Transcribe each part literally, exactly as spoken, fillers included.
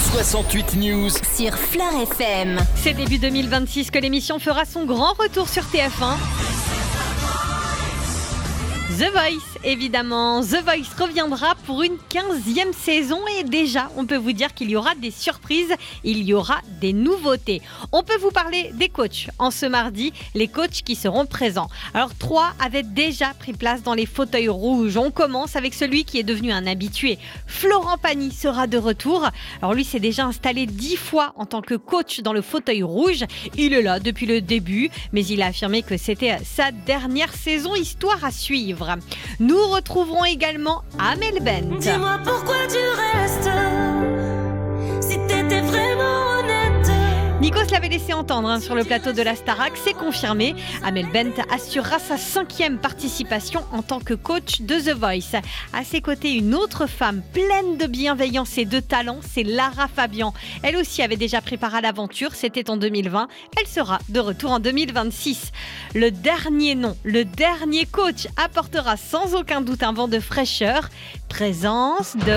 soixante-huit News sur Fleur F M. C'est début deux mille vingt-six que l'émission fera son grand retour sur T F un. The Voice, évidemment. The Voice reviendra pour une quinzième saison et déjà, on peut vous dire qu'il y aura des surprises, il y aura des nouveautés. On peut vous parler des coachs en ce mardi, les coachs qui seront présents. Alors, trois avaient déjà pris place dans les fauteuils rouges. On commence avec celui qui est devenu un habitué. Florent Pagny sera de retour. Alors, lui s'est déjà installé dix fois en tant que coach dans le fauteuil rouge. Il est là depuis le début, mais il a affirmé que c'était sa dernière saison, histoire à suivre. Nous retrouverons également Amel Bent. Dis-moi pourquoi tu restes, si t'étais vraiment honnête. Nikos l'avait laissé entendre hein, sur le plateau de la Starac, c'est confirmé. Amel Bent assurera sa cinquième participation en tant que coach de The Voice. À ses côtés, une autre femme pleine de bienveillance et de talent, c'est Lara Fabian. Elle aussi avait déjà pris part à l'aventure, c'était en deux mille vingt. Elle sera de retour en deux mille vingt-six. Le dernier nom, le dernier coach apportera sans aucun doute un vent de fraîcheur. Présence de...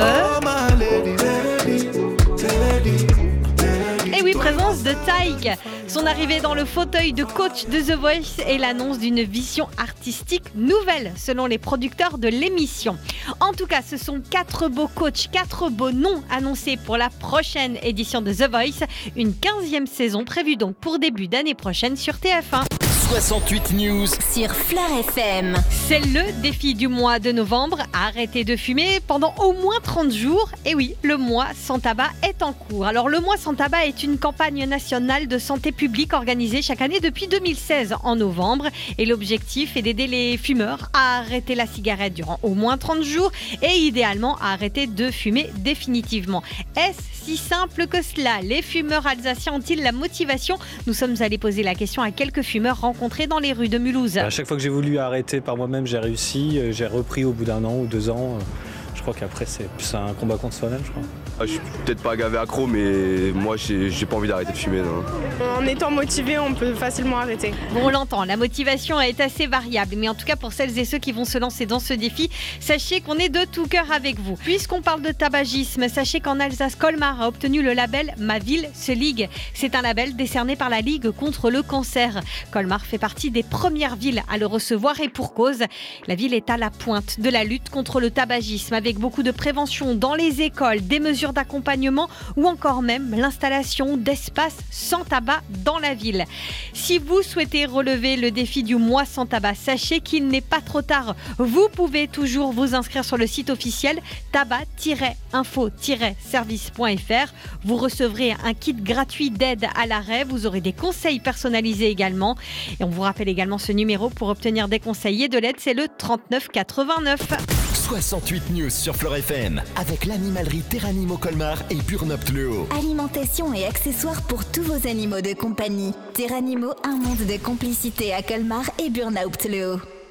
Et oui, présence de Taïk. Son arrivée dans le fauteuil de coach de The Voice est l'annonce d'une vision artistique nouvelle, selon les producteurs de l'émission. En tout cas, ce sont quatre beaux coachs, quatre beaux noms annoncés pour la prochaine édition de The Voice. Une quinzième saison prévue donc pour début d'année prochaine sur T F un. soixante-huit News Sur Fleur F M. C'est le défi du mois de novembre. Arrêtez de fumer pendant au moins trente jours. Et oui, le mois sans tabac est en cours. Alors, le mois sans tabac est une campagne nationale de santé publique organisée chaque année depuis deux mille seize en novembre. Et l'objectif est d'aider les fumeurs à arrêter la cigarette durant au moins trente jours et idéalement à arrêter de fumer définitivement. Est-ce si simple que cela? Les fumeurs alsaciens ont-ils la motivation? Nous sommes allés poser la question à quelques fumeurs rencontrés dans les rues de Mulhouse. À chaque fois que j'ai voulu arrêter par moi-même, j'ai réussi. J'ai repris au bout d'un an ou deux ans. Je crois qu'après, c'est plus un combat contre soi-même, je crois. Ah, je suis peut-être pas gavé accro, mais moi, j'ai, j'ai pas envie d'arrêter de fumer. Non. En étant motivé, on peut facilement arrêter. Bon, on l'entend, la motivation est assez variable. Mais en tout cas, pour celles et ceux qui vont se lancer dans ce défi, sachez qu'on est de tout cœur avec vous. Puisqu'on parle de tabagisme, sachez qu'en Alsace, Colmar a obtenu le label Ma Ville se ligue. C'est un label décerné par la Ligue contre le cancer. Colmar fait partie des premières villes à le recevoir et pour cause. La ville est à la pointe de la lutte contre le tabagisme avec beaucoup de prévention dans les écoles, des mesures d'accompagnement ou encore même l'installation d'espaces sans tabac dans la ville. Si vous souhaitez relever le défi du mois sans tabac, sachez qu'il n'est pas trop tard. Vous pouvez toujours vous inscrire sur le site officiel tabac tiret info tiret service point f r. Vous recevrez un kit gratuit d'aide à l'arrêt. Vous aurez des conseils personnalisés également. Et on vous rappelle également ce numéro pour obtenir des conseils et de l'aide, c'est le trente-neuf quatre-vingt-neuf. soixante-huit News sur Fleur F M avec l'animalerie Terranimo Colmar et Burnoptleo. Alimentation et accessoires pour tous vos animaux de compagnie. Terranimo, un monde de complicité à Colmar et Burnoptleo.